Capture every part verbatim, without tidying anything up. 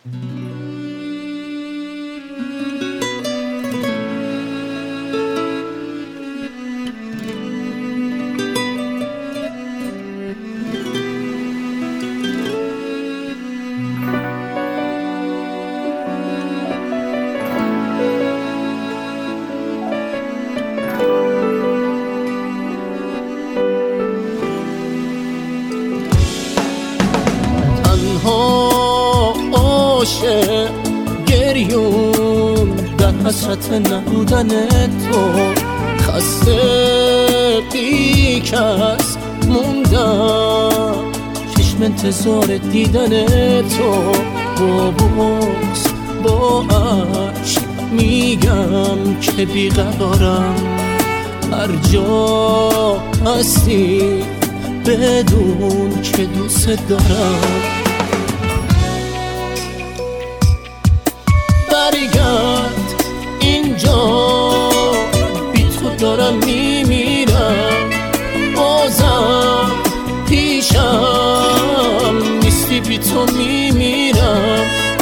عاشق گریون در حسرت نبودن تو، خسته بی کس موندم چشم انتظار دیدن تو. با بغض با عشق میگم که بیقرارم، هر جا هستی بدون که دوست دارم. برگرد اینجا، بی تو دارم میمیرم، بازم پیشم نیستی، بی تو میمیرم.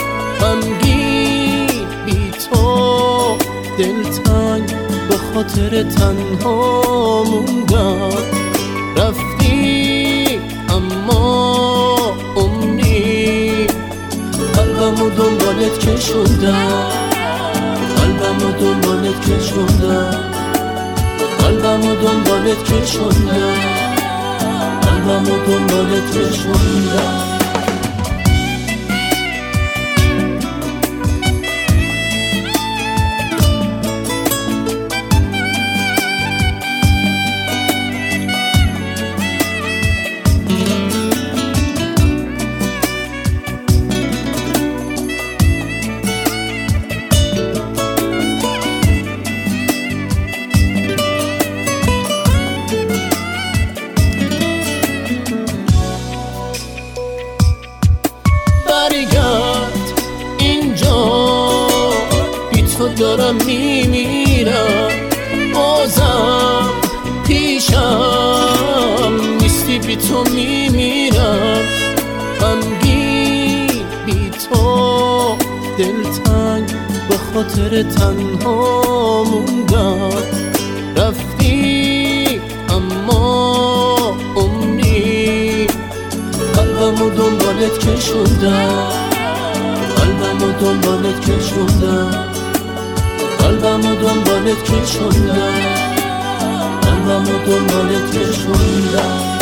غمگین بی تو دلتنگ به خاطر تنها موندم. رفتی اما عمری قلبمو دنبالت کشوندم، قلبمو دنبالت کشوندم، قلبمو دنبالت کشوندم، قلبمو دنبالت کشوندم. برگرد اینجا، بی تو دارم میمیرم، بازم پیشم نیستی، بی تو میمیرم. غمگین بی تو دلتنگ به خاطر تنها موندم. رفتی اما عمری قلبمو دنبالت کشوندم، قلبمو دنبالت کشوندم، قلبمو دنبالت کشوندم، قلبمو دنبالت کشوندم.